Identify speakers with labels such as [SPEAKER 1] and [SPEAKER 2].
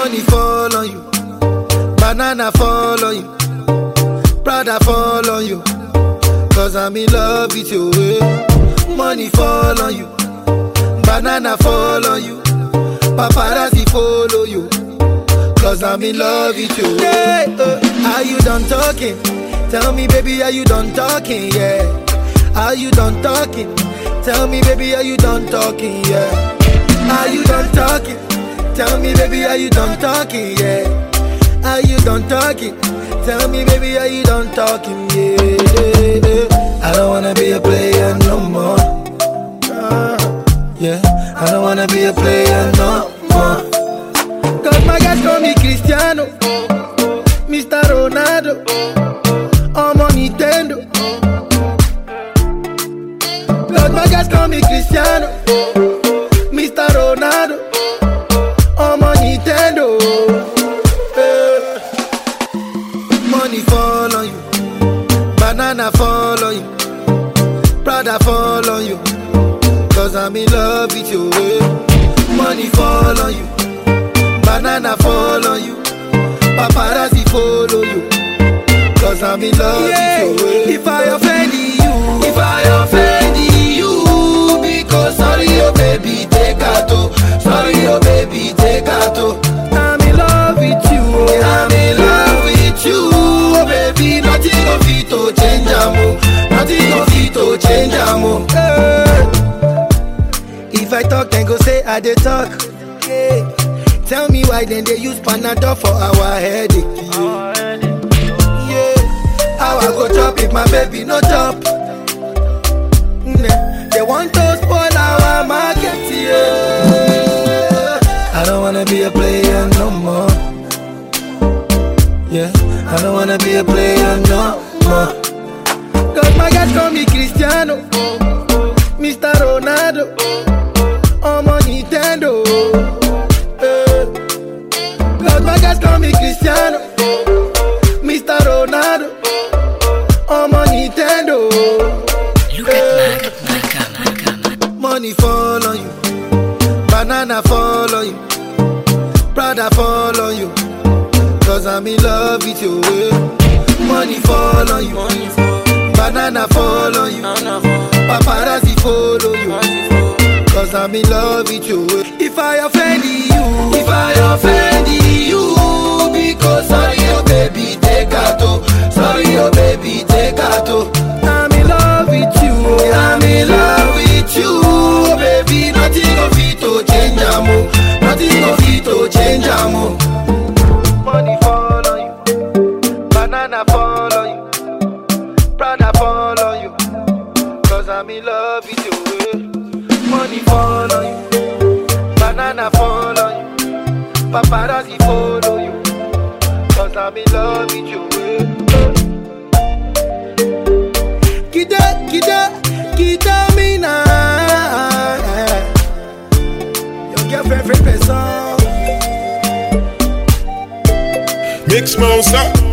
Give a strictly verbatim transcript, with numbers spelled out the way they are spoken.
[SPEAKER 1] Money fall on you, banana fall on you, Prada fall on you, cause I'm in love with you. eh. Money fall on you, banana fall on you, paparazzi follow you, cause I'm in love with you. Yeah, uh, are you done talking? Tell me baby, are you done talking? Yeah. Are you done talking? Tell me baby, are you done talking? Yeah. Are you done talking? Tell me baby, are you done talking? Yeah. Are you done talking? Tell me baby, are you done talking? Yeah, yeah, yeah. I don't wanna be a player no more. Uh, yeah, I don't wanna be a player no more. Cause my guys call me Cristiano, Mister Ronaldo, I'm on Nintendo. Cause my guys call me Cristiano, Mister Ronaldo, I'm on Nintendo. eh. Money fall on you, banana fall on you, Prada fall on you, cause I'm in love with you. eh. Money fall on you, banana fall on you, paparazzi follow you, cause I'm in love yeah. with you. eh. If I offend you, if I offend you, because sorry oh baby, take out oh. Sorry oh baby, take out oh. I'm in love with you, oh. I'm in love with you, oh baby. Nothing of it to change amo, nothing of it to change amo. eh. If I talk then go say I dey talk. yeah. Tell me why then they use Panadol for our headache. Yeah, how I go chop if my baby no chop? Mm, they want to spoil our market. Yeah, I don't wanna be a player no more. Yeah, I don't wanna be a player no more. Cause my guys call me Cristiano, Mister Ronaldo, I'm on Nintendo. Cause my guys call me Cristiano, Mister Ronaldo, I'm on Nintendo.
[SPEAKER 2] Look at my, my camera, camera.
[SPEAKER 1] Money fall on you, banana fall on you, Prada fall on you, cause I'm in love with you. eh. Money fall on you, banana fall on you, paparazzi follow you, cause I'm in love with you. eh. If I offend you, if I offend you, because sorry oh baby, take out oh. Sorry oh baby, take out oh. I'm in love with you, oh. I'm in love with you, oh baby. Nothing of it to change amo, nothing of it to change amo. Money fall on you, banana fall on you, Prada fall on you, cause I'm in love with you. eh. Money fall on you, banana fall on you, paparazzi follow you, cause I'm in love with you. eh. Kida, kida, kida me now. Your girlfriend, friend, person.
[SPEAKER 3] Mix mouse up.